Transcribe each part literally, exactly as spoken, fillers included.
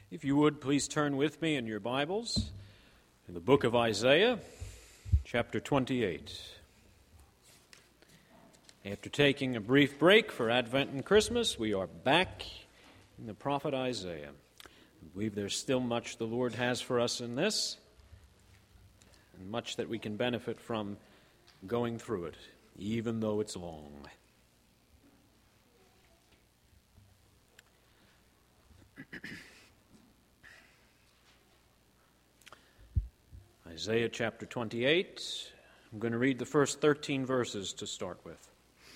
If you would, please turn with me in your Bibles in the book of Isaiah, chapter twenty-eight. After taking a brief break for Advent and Christmas, we are back in the prophet Isaiah. I believe there's still much the Lord has for us in this, and much that we can benefit from going through it, even though it's long. Isaiah chapter twenty-eight. I'm going to read the first thirteen verses to start with.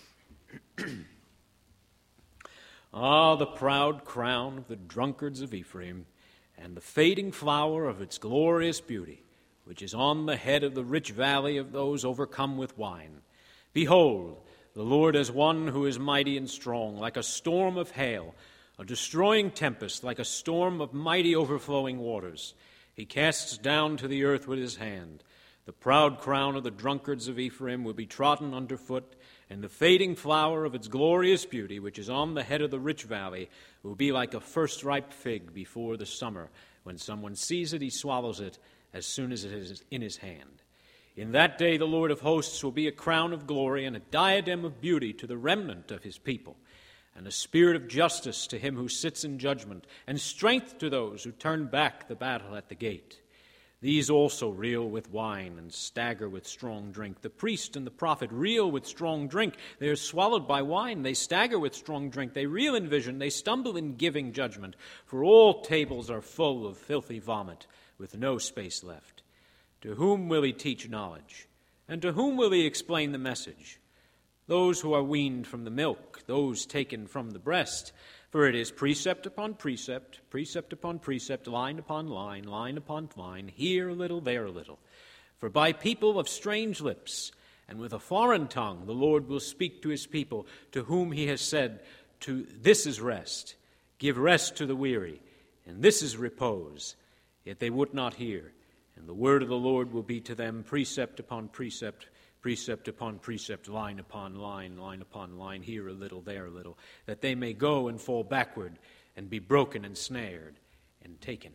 Ah, the proud crown of the drunkards of Ephraim, and the fading flower of its glorious beauty, which is on the head of the rich valley of those overcome with wine. Behold, the Lord is one who is mighty and strong, like a storm of hail, a destroying tempest, like a storm of mighty overflowing waters. He casts down to the earth with his hand. The proud crown of the drunkards of Ephraim will be trodden underfoot, and the fading flower of its glorious beauty, which is on the head of the rich valley, will be like a first-ripe fig before the summer. When someone sees it, he swallows it as soon as it is in his hand. In that day the Lord of hosts will be a crown of glory and a diadem of beauty to the remnant of his people, and a spirit of justice to him who sits in judgment, and strength to those who turn back the battle at the gate. These also reel with wine and stagger with strong drink. The priest and the prophet reel with strong drink. They are swallowed by wine. They stagger with strong drink. They reel in vision. They stumble in giving judgment. For all tables are full of filthy vomit, with no space left. To whom will he teach knowledge? And to whom will he explain the message? Those who are weaned from the milk, those taken from the breast. For it is precept upon precept, precept upon precept, line upon line, line upon line, here a little, there a little. For by people of strange lips and with a foreign tongue the Lord will speak to his people, to whom he has said, "To this is rest, give rest to the weary, and this is repose." Yet they would not hear, and the word of the Lord will be to them precept upon precept, precept upon precept, line upon line, line upon line, here a little, there a little, that they may go and fall backward and be broken and snared and taken.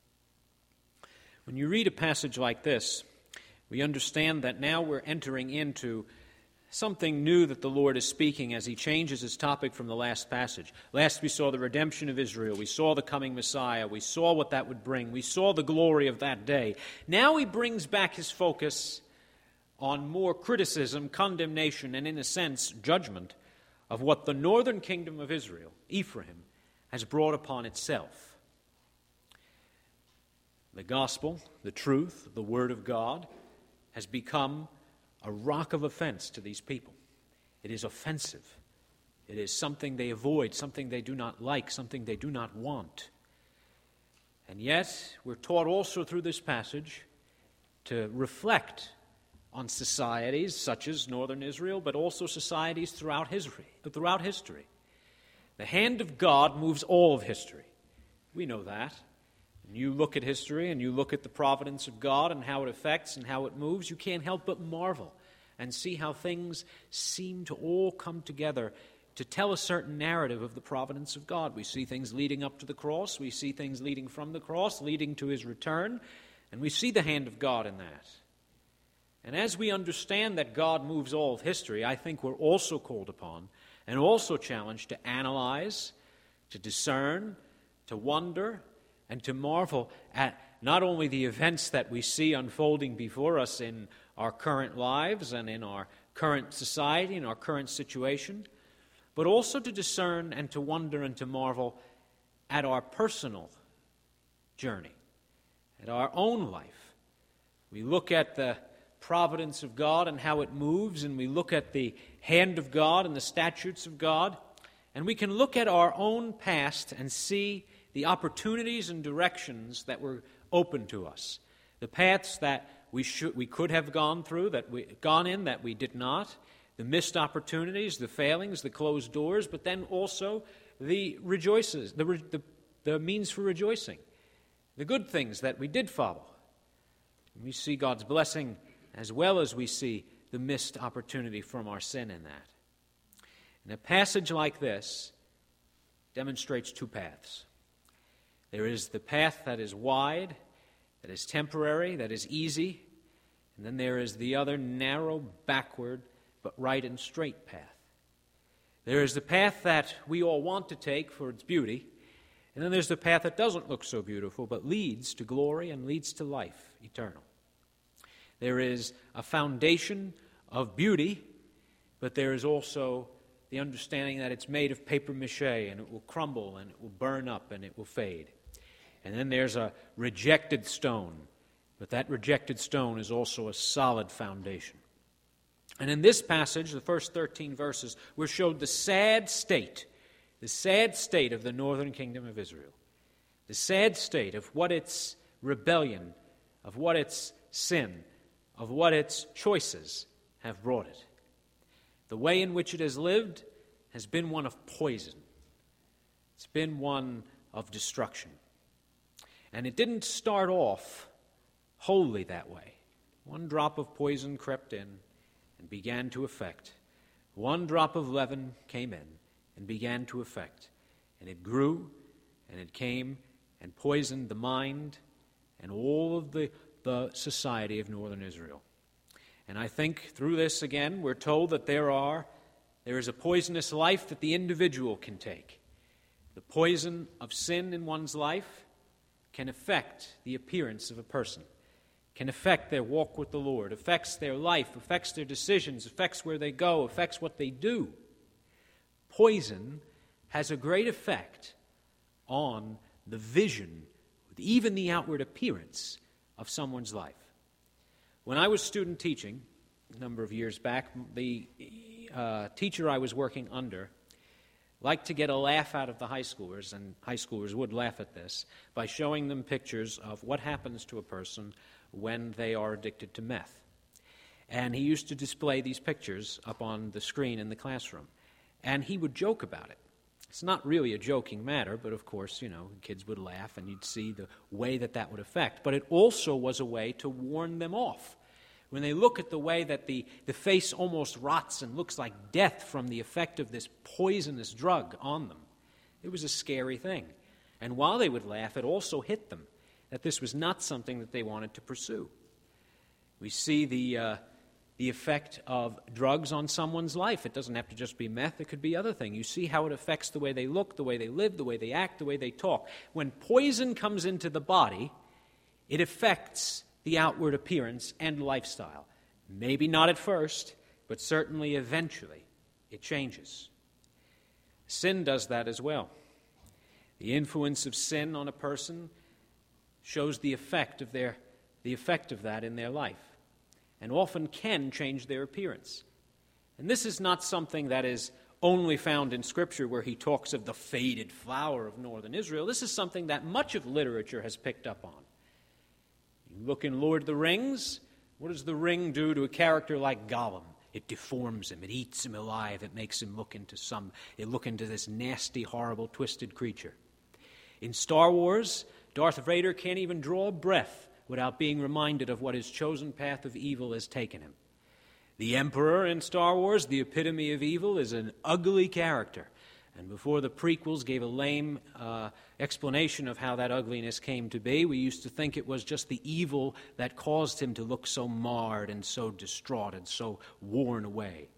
When you read a passage like this, we understand that now we're entering into something new that the Lord is speaking as he changes his topic from the last passage. Last we saw the redemption of Israel. We saw the coming Messiah. We saw what that would bring. We saw the glory of that day. Now he brings back his focus on more criticism, condemnation, and in a sense, judgment of what the northern kingdom of Israel, Ephraim, has brought upon itself. The gospel, the truth, the word of God has become a rock of offense to these people. It is offensive. It is something they avoid, something they do not like, something they do not want. And yet, we're taught also through this passage to reflect on societies such as northern Israel, but also societies throughout history. Throughout history. The hand of God moves all of history. We know that. When you look at history and you look at the providence of God and how it affects and how it moves, you can't help but marvel and see how things seem to all come together to tell a certain narrative of the providence of God. We see things leading up to the cross. We see things leading from the cross, leading to his return. And we see the hand of God in that. And as we understand that God moves all of history, I think we're also called upon and also challenged to analyze, to discern, to wonder, and to marvel at not only the events that we see unfolding before us in our current lives and in our current society and our current situation, but also to discern and to wonder and to marvel at our personal journey, at our own life. We look at the providence of God and how it moves, and we look at the hand of God and the statutes of God, and we can look at our own past and see the opportunities and directions that were open to us, the paths that we should we could have gone through, that we gone in, that we did not, the missed opportunities, the failings, the closed doors, but then also the rejoices, the the, the means for rejoicing, the good things that we did follow. And we see God's blessing as well as we see the missed opportunity from our sin in that. And a passage like this demonstrates two paths. There is the path that is wide, that is temporary, that is easy, and then there is the other narrow, backward, but right and straight path. There is the path that we all want to take for its beauty, and then there's the path that doesn't look so beautiful, but leads to glory and leads to life eternal. There is a foundation of beauty, but there is also the understanding that it's made of paper mache, and it will crumble, and it will burn up, and it will fade. And then there's a rejected stone, but that rejected stone is also a solid foundation. And in this passage, the first thirteen verses, we're showed the sad state, the sad state of the northern kingdom of Israel, the sad state of what its rebellion, of what its sin, of what its choices have brought it. The way in which it has lived has been one of poison. It's been one of destruction. And it didn't start off wholly that way. One drop of poison crept in and began to affect. One drop of leaven came in and began to affect. And it grew and it came and poisoned the mind and all of the, the society of northern Israel. And I think through this, again, we're told that there are, there is a poisonous life that the individual can take. The poison of sin in one's life can affect the appearance of a person, can affect their walk with the Lord, affects their life, affects their decisions, affects where they go, affects what they do. Poison has a great effect on the vision, even the outward appearance of someone's life. When I was student teaching a number of years back, the uh, teacher I was working under liked to get a laugh out of the high schoolers, and high schoolers would laugh at this, by showing them pictures of what happens to a person when they are addicted to meth. And he used to display these pictures up on the screen in the classroom. And he would joke about it. It's not really a joking matter, but of course, you know, kids would laugh and you'd see the way that that would affect. But it also was a way to warn them off. When they look at the way that the, the face almost rots and looks like death from the effect of this poisonous drug on them, it was a scary thing. And while they would laugh, it also hit them that this was not something that they wanted to pursue. We see the uh, the effect of drugs on someone's life. It doesn't have to just be meth. It could be other things. You see how it affects the way they look, the way they live, the way they act, the way they talk. When poison comes into the body, it affects the outward appearance and lifestyle. Maybe not at first, but certainly eventually it changes. Sin does that as well. The influence of sin on a person shows the effect of their the effect of that in their life, and often can change their appearance. And this is not something that is only found in Scripture where he talks of the faded flower of northern Israel. This is something that much of literature has picked up on. You look in Lord of the Rings, what does the ring do to a character like Gollum? It deforms him, it eats him alive, it makes him look into some, it look into this nasty, horrible, twisted creature. In Star Wars, Darth Vader can't even draw a breath without being reminded of what his chosen path of evil has taken him. The Emperor in Star Wars, the epitome of evil, is an ugly character. And before the prequels gave a lame uh, explanation of how that ugliness came to be, we used to think it was just the evil that caused him to look so marred and so distraught and so worn away.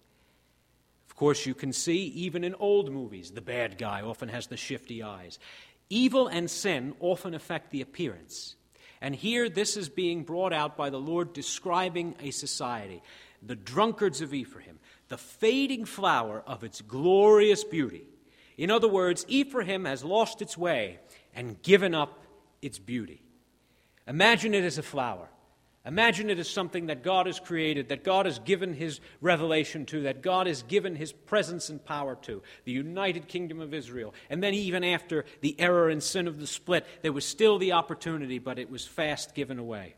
Of course, you can see, even in old movies, the bad guy often has the shifty eyes. Evil and sin often affect the appearance. And here this is being brought out by the Lord describing a society, the drunkards of Ephraim, the fading flower of its glorious beauty. In other words, Ephraim has lost its way and given up its beauty. Imagine it as a flower. Imagine it as something that God has created, that God has given his revelation to, that God has given his presence and power to, the united kingdom of Israel. And then even after the error and sin of the split, there was still the opportunity, but it was fast given away.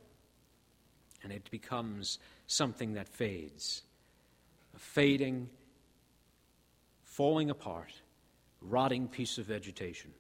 And it becomes something that fades, a fading, falling apart, rotting piece of vegetation,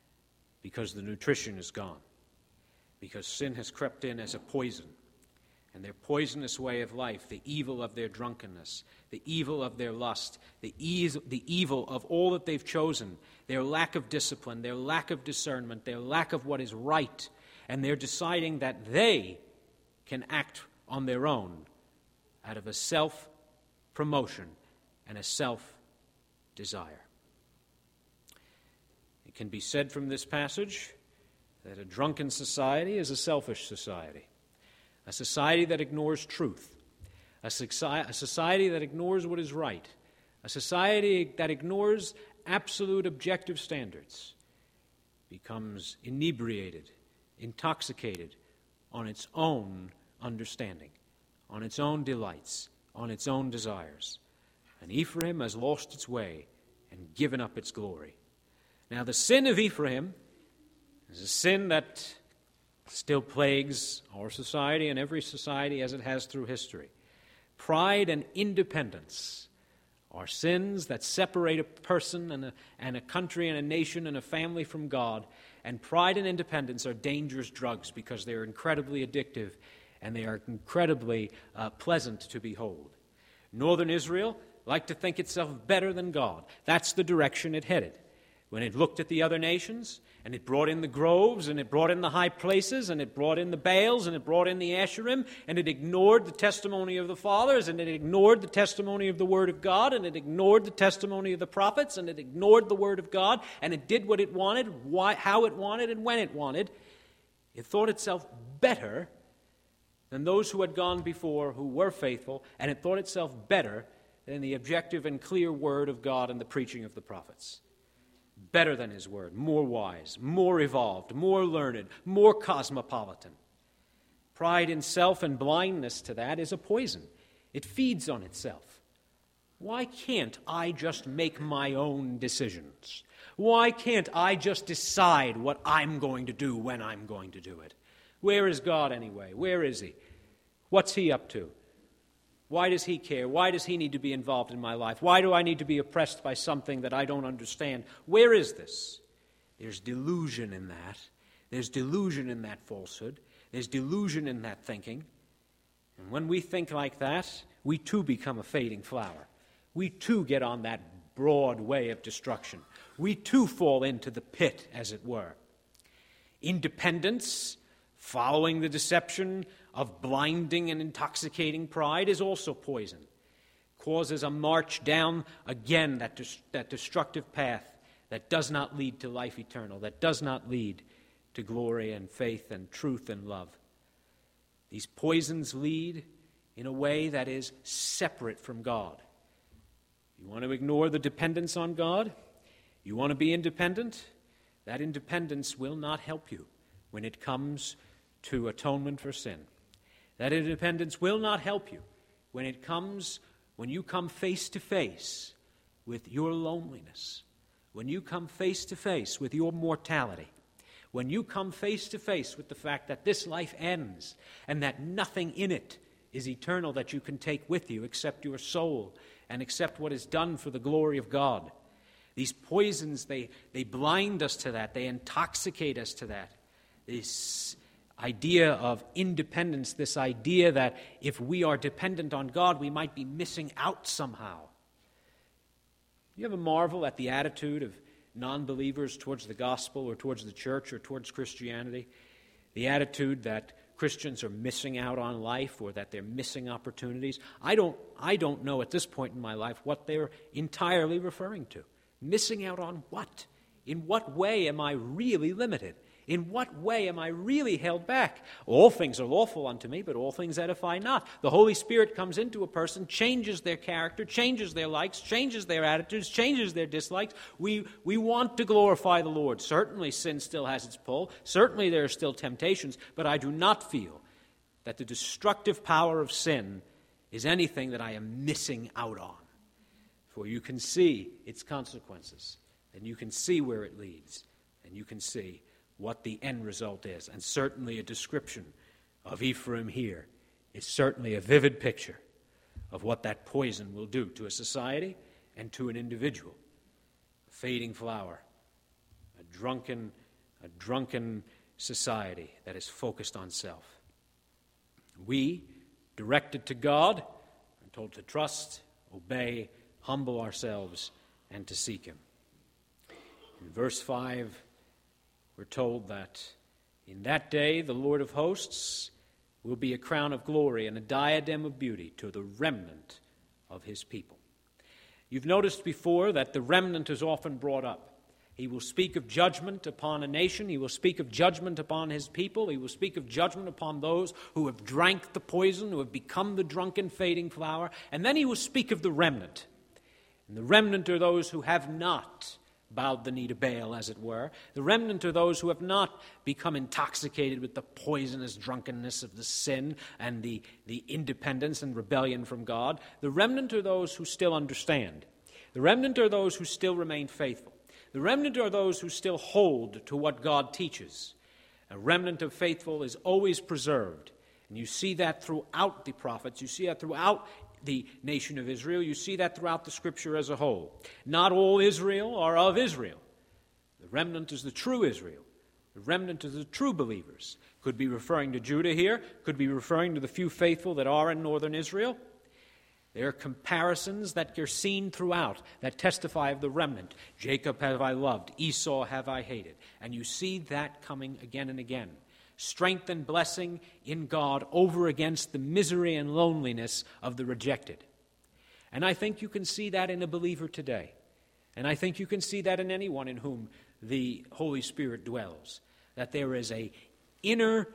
because the nutrition is gone, because sin has crept in as a poison and their poisonous way of life, the evil of their drunkenness, the evil of their lust, the, ease, the evil of all that they've chosen, their lack of discipline, their lack of discernment, their lack of what is right, and they're deciding that they can act on their own out of a self-promotion and a self-desire. It can be said from this passage that a drunken society is a selfish society, a society that ignores truth, a, soci- a society that ignores what is right, a society that ignores absolute objective standards, becomes inebriated, intoxicated on its own understanding, on its own delights, on its own desires. And Ephraim has lost its way and given up its glory. Now, the sin of Ephraim is a sin that still plagues our society and every society as it has through history. Pride and independence are sins that separate a person and a, and a country and a nation and a family from God. And pride and independence are dangerous drugs because they are incredibly addictive and they are incredibly uh, pleasant to behold. Northern Israel liked to think itself better than God. That's the direction it headed. When it looked at the other nations, and it brought in the groves, and it brought in the high places, and it brought in the Baals, and it brought in the Asherim, and it ignored the testimony of the fathers, and it ignored the testimony of the Word of God, and it ignored the testimony of the prophets, and it ignored the Word of God, and it did what it wanted, why, how it wanted, and when it wanted. It thought itself better than those who had gone before, who were faithful, and it thought itself better than the objective and clear Word of God and the preaching of the prophets. Better than His Word, more wise, more evolved, more learned, more cosmopolitan. Pride in self and blindness to that is a poison. It feeds on itself. Why can't I just make my own decisions? Why can't I just decide what I'm going to do when I'm going to do it? Where is God anyway? Where is He? What's He up to? Why does He care? Why does He need to be involved in my life? Why do I need to be oppressed by something that I don't understand? Where is this? There's delusion in that. There's delusion in that falsehood. There's delusion in that thinking. And when we think like that, we too become a fading flower. We too get on that broad way of destruction. We too fall into the pit, as it were. Independence, following the deception of blinding and intoxicating pride, is also poison. Causes a march down again that, dis- that destructive path that does not lead to life eternal, that does not lead to glory and faith and truth and love. These poisons lead in a way that is separate from God. You want to ignore the dependence on God? You want to be independent? That independence will not help you when it comes to atonement for sin. That independence will not help you when it comes, when you come face to face with your loneliness, when you come face to face with your mortality, when you come face to face with the fact that this life ends and that nothing in it is eternal that you can take with you except your soul and except what is done for the glory of God. These poisons, they, they blind us to that. They intoxicate us to that. This idea of independence, this idea that if we are dependent on God, we might be missing out somehow. You ever marvel at the attitude of non-believers towards the gospel or towards the church or towards Christianity? The attitude that Christians are missing out on life or that they're missing opportunities. I don't, I don't know at this point in my life what they're entirely referring to. Missing out on what? In what way am I really limited? In what way am I really held back? All things are lawful unto me, but all things edify not. The Holy Spirit comes into a person, changes their character, changes their likes, changes their attitudes, changes their dislikes. We, we want to glorify the Lord. Certainly sin still has its pull. Certainly there are still temptations, but I do not feel that the destructive power of sin is anything that I am missing out on. For you can see its consequences, and you can see where it leads, and you can see what the end result is. And certainly a description of Ephraim here is certainly a vivid picture of what that poison will do to a society and to an individual. A fading flower, a drunken, a drunken society that is focused on self. We directed to God. We're told to trust, obey, humble ourselves, and to seek him. In verse five, we're told that in that day the Lord of hosts will be a crown of glory and a diadem of beauty to the remnant of his people. You've noticed before that the remnant is often brought up. He will speak of judgment upon a nation. He will speak of judgment upon his people. He will speak of judgment upon those who have drank the poison, who have become the drunken, fading flower. And then he will speak of the remnant. And the remnant are those who have not bowed the knee to Baal, as it were. The remnant are those who have not become intoxicated with the poisonous drunkenness of the sin and the, the independence and rebellion from God. The remnant are those who still understand. The remnant are those who still remain faithful. The remnant are those who still hold to what God teaches. A remnant of faithful is always preserved. And you see that throughout the prophets. You see that throughout the nation of Israel. You see that throughout the Scripture as a whole. Not all Israel are of Israel. The remnant is the true Israel. The remnant is the true believers. Could be referring to Judah here. Could be referring to the few faithful that are in northern Israel. There are comparisons that are seen throughout that testify of the remnant. Jacob have I loved, Esau have I hated. And you see that coming again and again. Strength and blessing in God over against the misery and loneliness of the rejected. And I think you can see that in a believer today. And I think you can see that in anyone in whom the Holy Spirit dwells. That there is a inner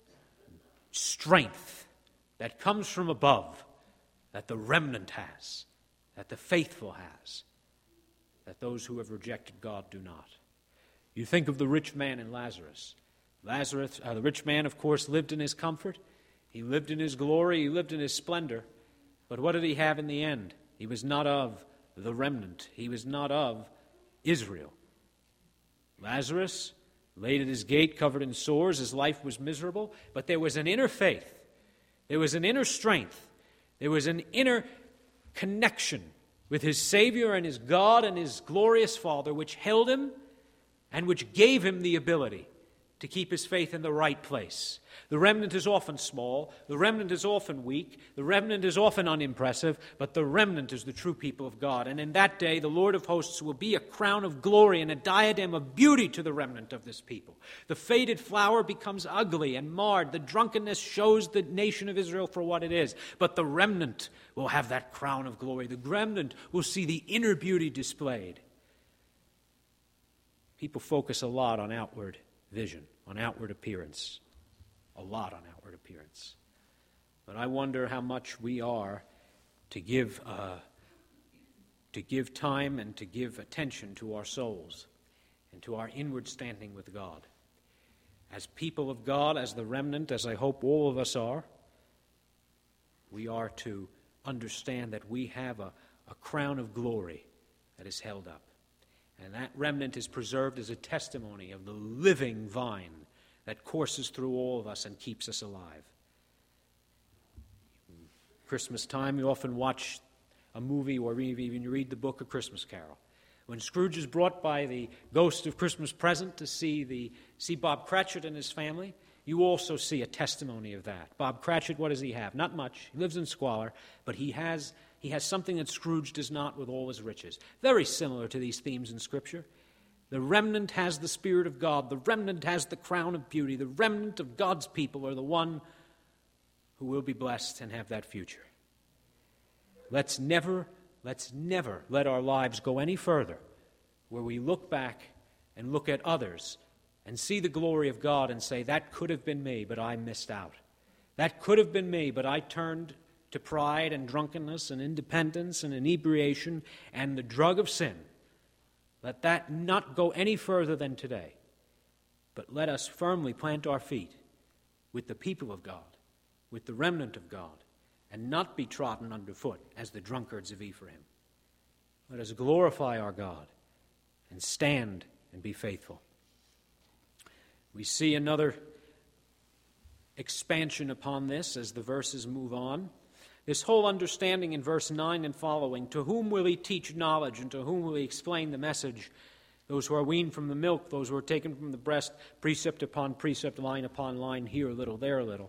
strength that comes from above, that the remnant has, that the faithful has, that those who have rejected God do not. You think of the rich man and Lazarus. Lazarus, uh, the rich man, of course, lived in his comfort. He lived in his glory. He lived in his splendor. But what did he have in the end? He was not of the remnant. He was not of Israel. Lazarus laid at his gate covered in sores. His life was miserable. But there was an inner faith. There was an inner strength. There was an inner connection with his Savior and his God and his glorious Father, which held him and which gave him the ability to keep his faith in the right place. The remnant is often small. The remnant is often weak. The remnant is often unimpressive. But the remnant is the true people of God. And in that day, the Lord of hosts will be a crown of glory and a diadem of beauty to the remnant of this people. The faded flower becomes ugly and marred. The drunkenness shows the nation of Israel for what it is. But the remnant will have that crown of glory. The remnant will see the inner beauty displayed. People focus a lot on outward vision, on outward appearance, a lot on outward appearance. But I wonder how much we are to give uh, to give time and to give attention to our souls and to our inward standing with God. As people of God, as the remnant, as I hope all of us are, we are to understand that we have a, a crown of glory that is held up. And that remnant is preserved as a testimony of the living vine that courses through all of us and keeps us alive. Christmas time, you often watch a movie or even you read the book A Christmas Carol. When Scrooge is brought by the ghost of Christmas Present to see the see Bob Cratchit and his family, you also see a testimony of that. Bob Cratchit, what does he have? Not much. He lives in squalor, but he has he has something that Scrooge does not with all his riches. Very similar to these themes in Scripture. The remnant has the Spirit of God. The remnant has the crown of beauty. The remnant of God's people are the one who will be blessed and have that future. Let's never, let's never let our lives go any further where we look back and look at others and see the glory of God and say, that could have been me, but I missed out. That could have been me, but I turned to pride and drunkenness and independence and inebriation and the drug of sin. Let that not go any further than today, but let us firmly plant our feet with the people of God, with the remnant of God, and not be trodden underfoot as the drunkards of Ephraim. Let us glorify our God and stand and be faithful. We see another expansion upon this as the verses move on. This whole understanding in verse nine and following, to whom will he teach knowledge, and to whom will he explain the message? Those who are weaned from the milk, those who are taken from the breast, precept upon precept, line upon line, here a little, there a little.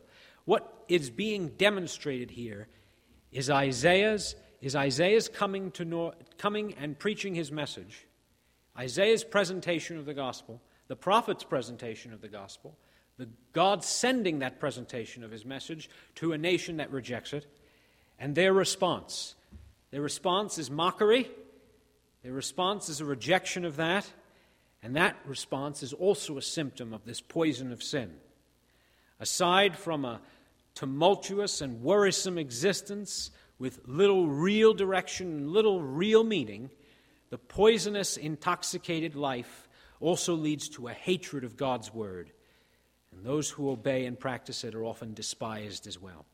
What is being demonstrated here is Isaiah's is Isaiah's coming to know, coming and preaching his message, Isaiah's presentation of the gospel, the prophet's presentation of the gospel, the God sending that presentation of his message to a nation that rejects it, and their response. Their response is mockery. Their response is a rejection of that, and that response is also a symptom of this poison of sin. Aside from a tumultuous and worrisome existence with little real direction and little real meaning, the poisonous, intoxicated life also leads to a hatred of God's word, and those who obey and practice it are often despised as well.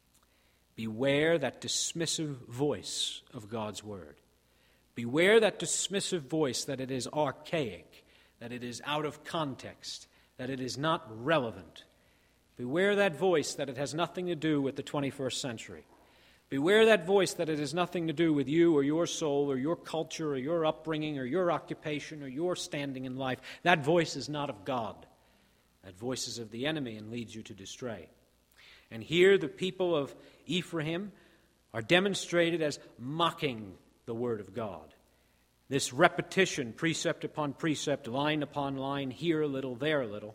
Beware that dismissive voice of God's word. Beware that dismissive voice that it is archaic, that it is out of context, that it is not relevant. Beware that voice that it has nothing to do with the twenty-first century. Beware that voice that it has nothing to do with you or your soul or your culture or your upbringing or your occupation or your standing in life. That voice is not of God. That voice is of the enemy and leads you to stray. And here the people of Ephraim are demonstrated as mocking the word of God. This repetition, precept upon precept, line upon line, here a little, there a little,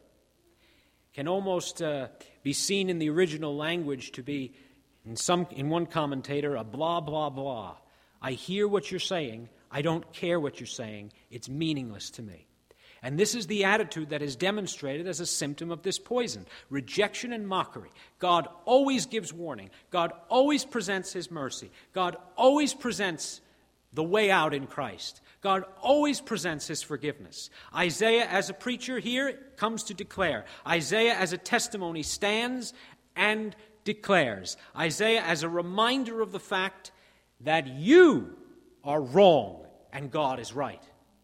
can almost uh, be seen in the original language to be, in some, in one commentator, a blah, blah, blah. I hear what you're saying. I don't care what you're saying. It's meaningless to me. And this is the attitude that is demonstrated as a symptom of this poison, rejection and mockery. God always gives warning. God always presents his mercy. God always presents the way out in Christ. God always presents his forgiveness. Isaiah, as a preacher here, comes to declare. Isaiah, as a testimony, stands and declares. Isaiah, as a reminder of the fact that you are wrong and God is right.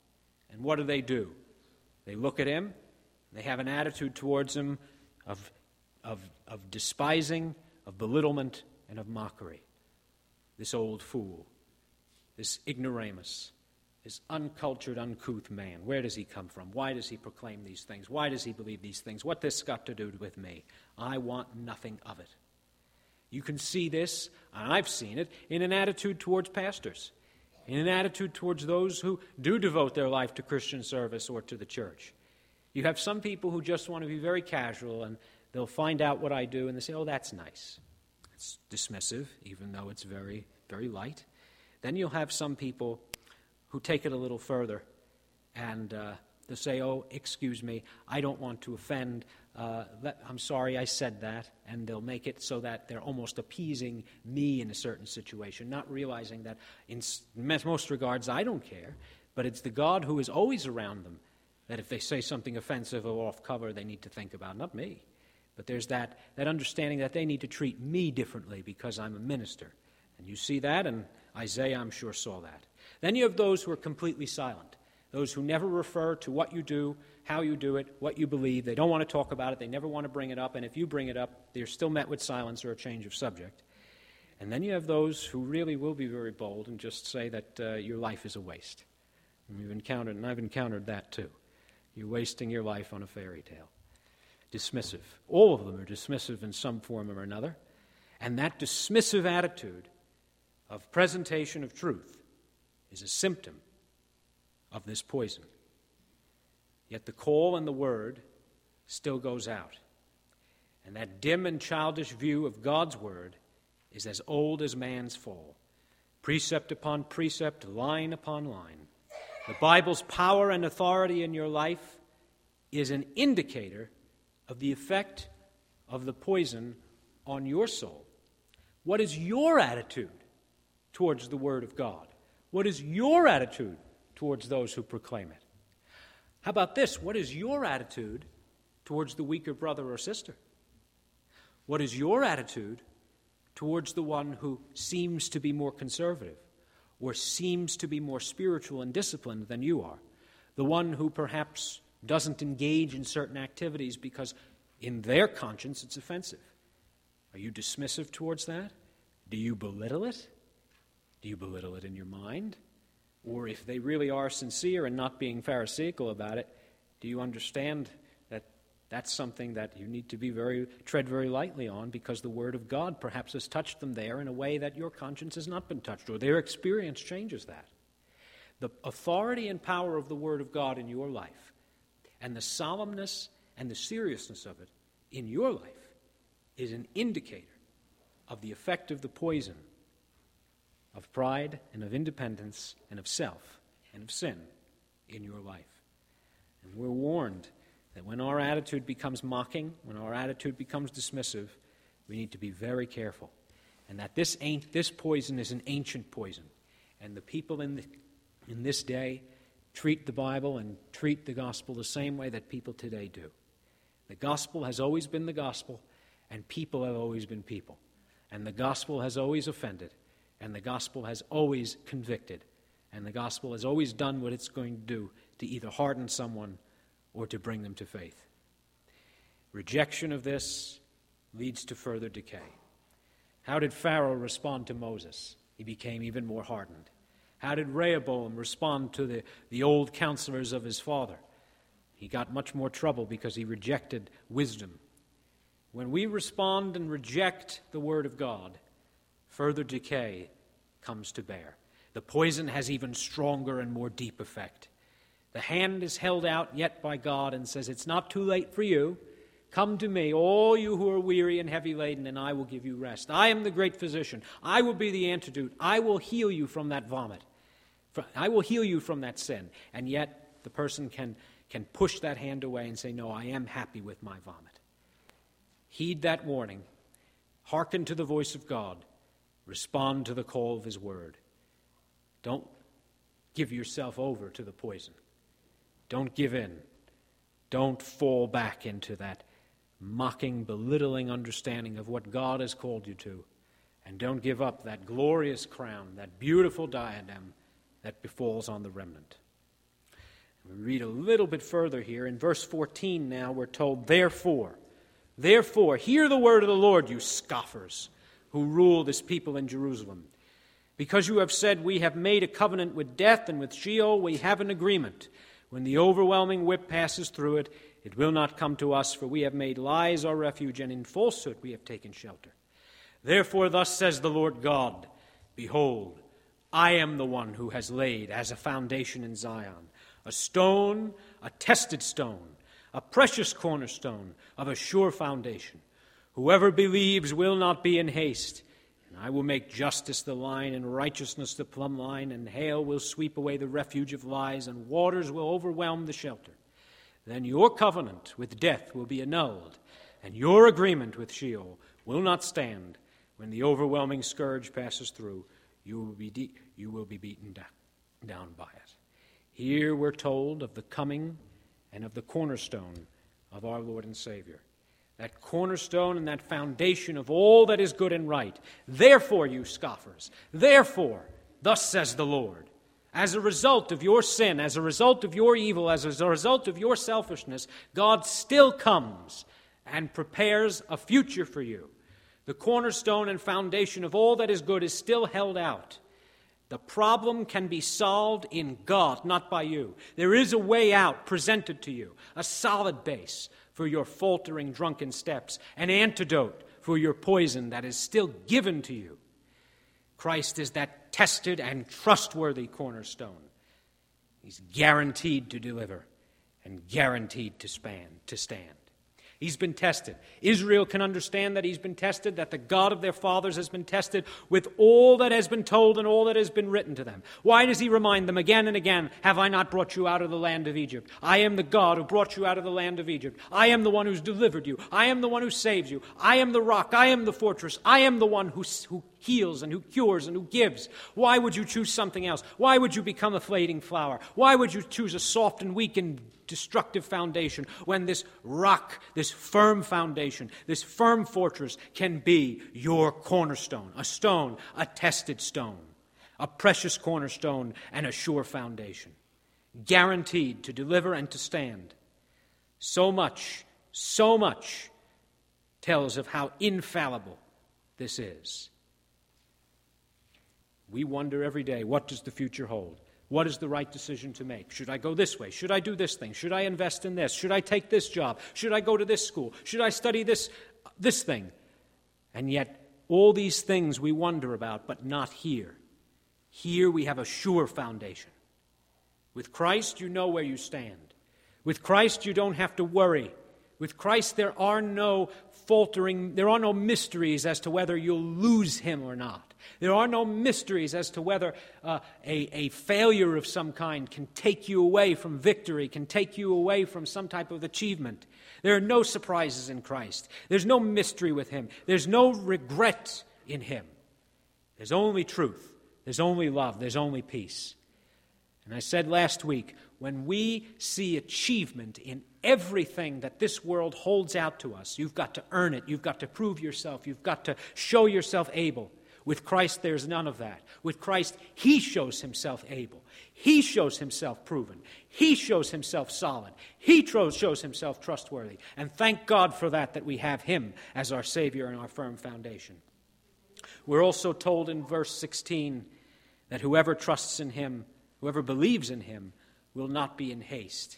And what do they do? They look at him, they have an attitude towards him of, of, of despising, of belittlement, and of mockery. This old fool, this ignoramus, this uncultured, uncouth man, where does he come from? Why does he proclaim these things? Why does he believe these things? What this got to do with me? I want nothing of it. You can see this, and I've seen it, in an attitude towards pastors, in an attitude towards those who do devote their life to Christian service or to the church. You have some people who just want to be very casual, and they'll find out what I do, and they say, oh, that's nice. It's dismissive, even though it's very, very light. Then you'll have some people who take it a little further, and uh, they'll say, oh, excuse me, I don't want to offend. Uh, let, I'm sorry I said that. And they'll make it so that they're almost appeasing me in a certain situation, not realizing that in most regards I don't care, but it's the God who is always around them that if they say something offensive or off cover, they need to think about, not me. But there's that, that understanding that they need to treat me differently because I'm a minister. And you see that, and Isaiah, I'm sure, saw that. Then you have those who are completely silent, those who never refer to what you do, how you do it, what you believe. They don't want to talk about it. They never want to bring it up. And if you bring it up, they're still met with silence or a change of subject. And then you have those who really will be very bold and just say that uh, your life is a waste. And we've encountered, and I've encountered that too. You're wasting your life on a fairy tale. Dismissive. All of them are dismissive in some form or another. And that dismissive attitude of presentation of truth is a symptom of this poison. Yet the call and the word still goes out. And that dim and childish view of God's word is as old as man's fall. Precept upon precept, line upon line. The Bible's power and authority in your life is an indicator of the effect of the poison on your soul. What is your attitude towards the Word of God? What is your attitude towards those who proclaim it? How about this? What is your attitude towards the weaker brother or sister? What is your attitude towards the one who seems to be more conservative or seems to be more spiritual and disciplined than you are? The one who perhaps doesn't engage in certain activities because in their conscience it's offensive. Are you dismissive towards that? Do you belittle it? Do you belittle it in your mind? Or if they really are sincere and not being pharisaical about it, do you understand that That's something that you need to be very tread very lightly on, because the Word of God perhaps has touched them there in a way that your conscience has not been touched, or their experience changes that. The authority and power of the Word of God in your life, and the solemnness and the seriousness of it in your life, is an indicator of the effect of the poison of pride and of independence and of self and of sin in your life. And we're warned that when our attitude becomes mocking, when our attitude becomes dismissive, we need to be very careful. And that this ain't this poison is an ancient poison. And the people in the, in this day treat the Bible and treat the gospel the same way that people today do. The gospel has always been the gospel, and people have always been people. And the gospel has always offended, and the gospel has always convicted, and the gospel has always done what it's going to do to either harden someone or to bring them to faith. Rejection of this leads to further decay. How did Pharaoh respond to Moses? He became even more hardened. How did Rehoboam respond to the, the old counselors of his father? He got much more trouble because he rejected wisdom. When we respond and reject the Word of God, further decay comes to bear. The poison has even stronger and more deep effect. The hand is held out yet by God and says, it's not too late for you. Come to me, all you who are weary and heavy laden, and I will give you rest. I am the great physician. I will be the antidote. I will heal you from that vomit. I will heal you from that sin. And yet the person can, can push that hand away and say, no, I am happy with my vomit. Heed that warning. Hearken to the voice of God. Respond to the call of His Word. Don't give yourself over to the poison. Don't give in. Don't fall back into that mocking, belittling understanding of what God has called you to. And don't give up that glorious crown, that beautiful diadem that befalls on the remnant. We read a little bit further here. In verse fourteen now, we're told, Therefore, therefore, hear the word of the Lord, you scoffers, who rule this people in Jerusalem. Because you have said, we have made a covenant with death, and with Sheol we have an agreement. When the overwhelming whip passes through it, it will not come to us, for we have made lies our refuge, and in falsehood we have taken shelter. Therefore thus says the Lord God, Behold, I am the one who has laid as a foundation in Zion, a stone, a tested stone, a precious cornerstone of a sure foundation. Whoever believes will not be in haste. And I will make justice the line and righteousness the plumb line, and hail will sweep away the refuge of lies, and waters will overwhelm the shelter. Then your covenant with death will be annulled, and your agreement with Sheol will not stand. When the overwhelming scourge passes through, you will be de- you will be beaten down, down by it. Here we're told of the coming and of the cornerstone of our Lord and Savior. That cornerstone and that foundation of all that is good and right. Therefore, you scoffers, therefore, thus says the Lord, as a result of your sin, as a result of your evil, as a result of your selfishness, God still comes and prepares a future for you. The cornerstone and foundation of all that is good is still held out. The problem can be solved in God, not by you. There is a way out presented to you, a solid base for your faltering, drunken steps, an antidote for your poison that is still given to you. Christ is that tested and trustworthy cornerstone. He's guaranteed to deliver and guaranteed to span, to stand. He's been tested. Israel can understand that he's been tested, that the God of their fathers has been tested with all that has been told and all that has been written to them. Why does he remind them again and again, have I not brought you out of the land of Egypt? I am the God who brought you out of the land of Egypt. I am the one who's delivered you. I am the one who saves you. I am the rock. I am the fortress. I am the one who, who heals and who cures and who gives. Why would you choose something else? Why would you become a fading flower? Why would you choose a soft and weak and destructive foundation when this rock, this firm foundation, this firm fortress can be your cornerstone, a stone, a tested stone, a precious cornerstone and a sure foundation, guaranteed to deliver and to stand. So much, so much tells of how infallible this is. We wonder every day, what does the future hold? What is the right decision to make? Should I go this way? Should I do this thing? Should I invest in this? Should I take this job? Should I go to this school? Should I study this, this thing? And yet, all these things we wonder about, but not here. Here we have a sure foundation. With Christ, you know where you stand. With Christ, you don't have to worry. With Christ, there are no faltering, there are no mysteries as to whether you'll lose him or not. There are no mysteries as to whether uh, a, a failure of some kind can take you away from victory, can take you away from some type of achievement. There are no surprises in Christ. There's no mystery with him. There's no regret in him. There's only truth. There's only love. There's only peace. And I said last week, when we see achievement in everything that this world holds out to us, you've got to earn it, you've got to prove yourself, you've got to show yourself able. With Christ, there's none of that. With Christ, he shows himself able. He shows himself proven. He shows himself solid. He tro- shows himself trustworthy. And thank God for that, that we have him as our Savior and our firm foundation. We're also told in verse sixteen that whoever trusts in him, whoever believes in him, will not be in haste.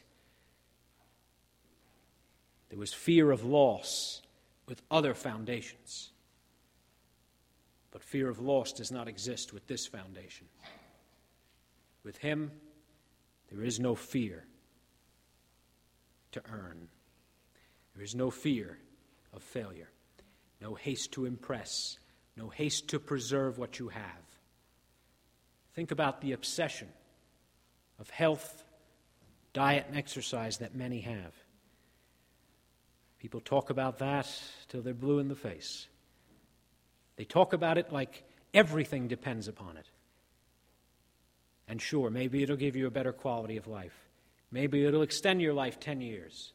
There was fear of loss with other foundations. But fear of loss does not exist with this foundation. With him, there is no fear to earn. There is no fear of failure. No haste to impress. No haste to preserve what you have. Think about the obsession of health, diet, and exercise that many have. People talk about that till they're blue in the face. They talk about it like everything depends upon it. And sure, maybe it'll give you a better quality of life. Maybe it'll extend your life ten years.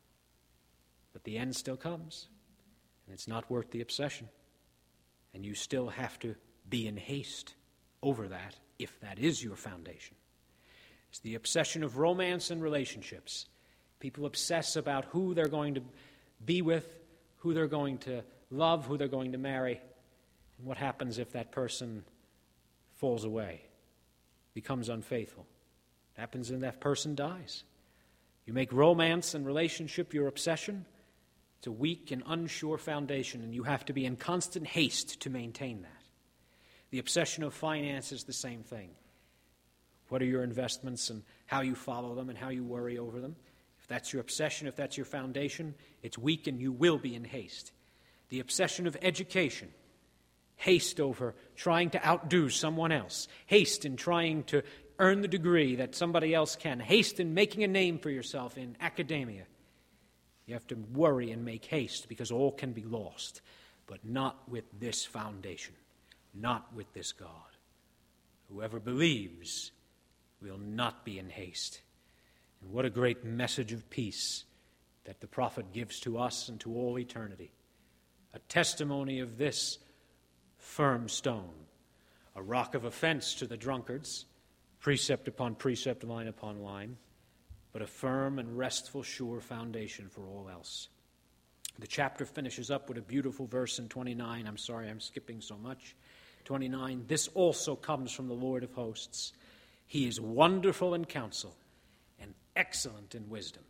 But the end still comes, and it's not worth the obsession. And you still have to be in haste over that, if that is your foundation. It's the obsession of romance and relationships. People obsess about who they're going to be with, who they're going to love, who they're going to marry, and what happens if that person falls away, becomes unfaithful. What happens when that person dies? You make romance and relationship your obsession. It's a weak and unsure foundation, and you have to be in constant haste to maintain that. The obsession of finance is the same thing. What are your investments and how you follow them and how you worry over them? If that's your obsession, if that's your foundation, it's weak and you will be in haste. The obsession of education, haste over trying to outdo someone else, haste in trying to earn the degree that somebody else can, haste in making a name for yourself in academia. You have to worry and make haste because all can be lost, but not with this foundation, not with this God. Whoever believes will not be in haste. And what a great message of peace that the prophet gives to us and to all eternity. A testimony of this firm stone, a rock of offense to the drunkards, precept upon precept, line upon line, but a firm and restful, sure foundation for all else. The chapter finishes up with a beautiful verse in twenty-nine. I'm sorry I'm skipping so much. twenty-nine, this also comes from the Lord of hosts. He is wonderful in counsel and excellent in wisdom.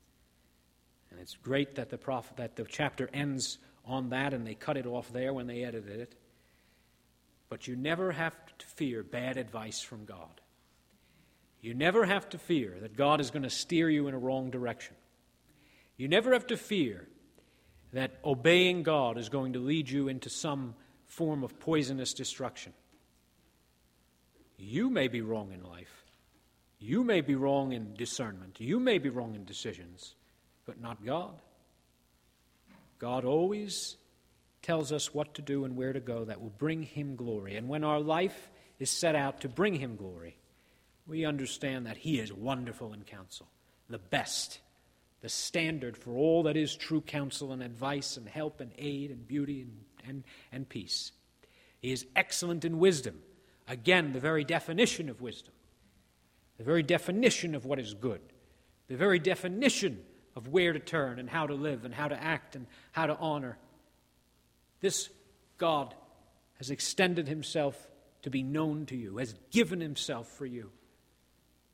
And it's great that the prophet, that the chapter ends on that and they cut it off there when they edited it. But you never have to fear bad advice from God. You never have to fear that God is going to steer you in a wrong direction. You never have to fear that obeying God is going to lead you into some form of poisonous destruction. You may be wrong in life. You may be wrong in discernment. You may be wrong in decisions, but not God. God always tells us what to do and where to go that will bring him glory. And when our life is set out to bring him glory, we understand that he is wonderful in counsel, the best, the standard for all that is true counsel and advice and help and aid and beauty and, and, and peace. He is excellent in wisdom. Again, the very definition of wisdom, the very definition of what is good, the very definition of where to turn and how to live and how to act and how to honor. This God has extended himself to be known to you, has given himself for you.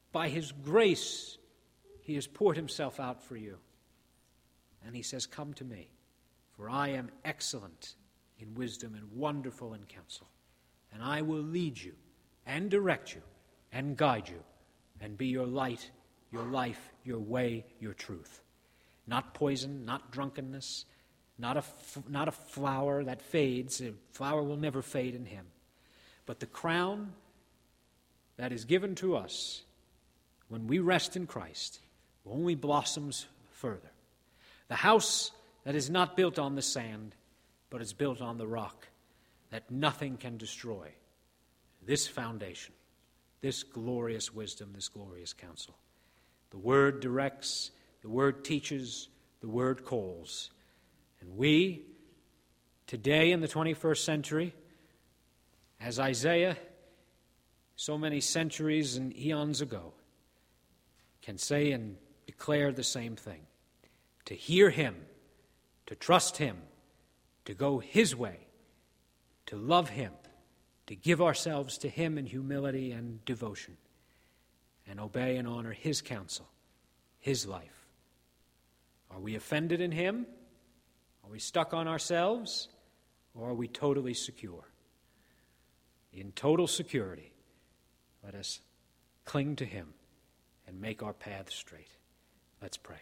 By his grace, he has poured himself out for you. And he says, come to me, for I am excellent in wisdom and wonderful in counsel. And I will lead you and direct you and guide you and be your light, your life, your way, your truth. Not poison, not drunkenness, not a, not a flower that fades. A flower will never fade in him. But the crown that is given to us when we rest in Christ only blossoms further. The house that is not built on the sand, but is built on the rock that nothing can destroy. This foundation, this glorious wisdom, this glorious counsel. The Word directs, the Word teaches, the Word calls. And we, today in the twenty-first century, as Isaiah so many centuries and eons ago, can say and declare the same thing. To hear him, to trust him, to go his way, to love him, to give ourselves to him in humility and devotion, and obey and honor his counsel, his life. Are we offended in him? Are we stuck on ourselves? Or are we totally secure? In total security, let us cling to him and make our path straight. Let's pray.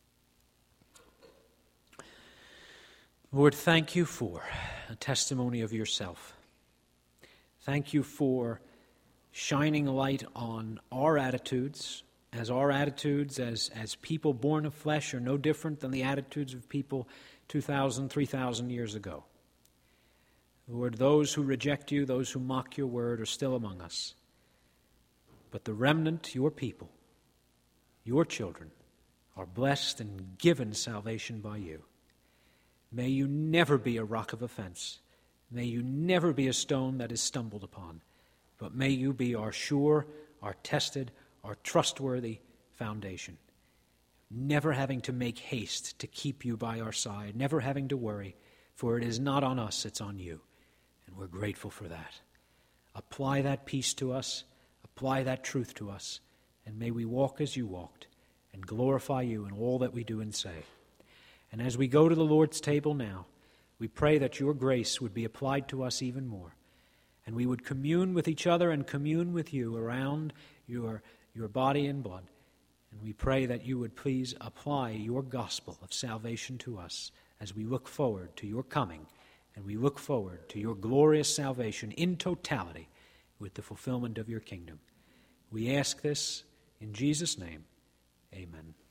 Lord, thank you for a testimony of yourself. Thank you for shining light on our attitudes, as our attitudes as, as people born of flesh are no different than the attitudes of people two thousand, three thousand years ago. Lord, those who reject you, those who mock your word are still among us. But the remnant, your people, your children, are blessed and given salvation by you. May you never be a rock of offense. May you never be a stone that is stumbled upon. But may you be our sure, our tested, our trustworthy foundation. Never having to make haste to keep you by our side. Never having to worry, for it is not on us, it's on you. And we're grateful for that. Apply that peace to us. Apply that truth to us. And may we walk as you walked and glorify you in all that we do and say. And as we go to the Lord's table now, we pray that your grace would be applied to us even more. And we would commune with each other and commune with you around your, your body and blood. And we pray that you would please apply your gospel of salvation to us as we look forward to your coming and we look forward to your glorious salvation in totality with the fulfillment of your kingdom. We ask this in Jesus' name. Amen.